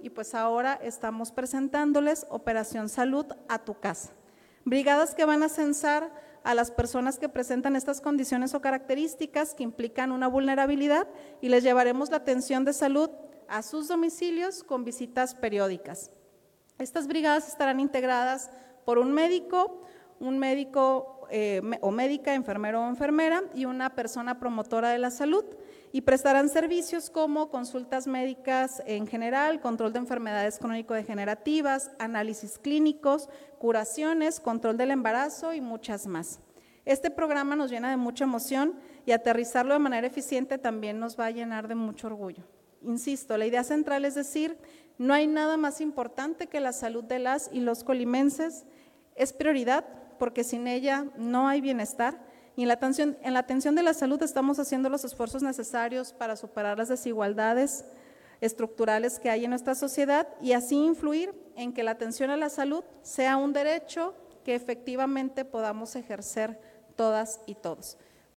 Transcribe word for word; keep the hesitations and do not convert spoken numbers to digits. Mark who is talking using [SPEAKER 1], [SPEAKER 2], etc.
[SPEAKER 1] y pues ahora estamos presentándoles Operación Salud a tu casa. Brigadas que van a censar a las personas que presentan estas condiciones o características que implican una vulnerabilidad y les llevaremos la atención de salud a sus domicilios con visitas periódicas. Estas brigadas estarán integradas por un médico, un médico eh, o médica, enfermero o enfermera y una persona promotora de la salud y prestarán servicios como consultas médicas en general, control de enfermedades crónico-degenerativas, análisis clínicos, curaciones, control del embarazo y muchas más. Este programa nos llena de mucha emoción y aterrizarlo de manera eficiente también nos va a llenar de mucho orgullo. Insisto, la idea central es decir, no hay nada más importante que la salud de las y los colimenses, es prioridad porque sin ella no hay bienestar y en la atención, en la atención de la salud estamos haciendo los esfuerzos necesarios para superar las desigualdades estructurales que hay en nuestra sociedad y así influir en que la atención a la salud sea un derecho que efectivamente podamos ejercer todas y todos.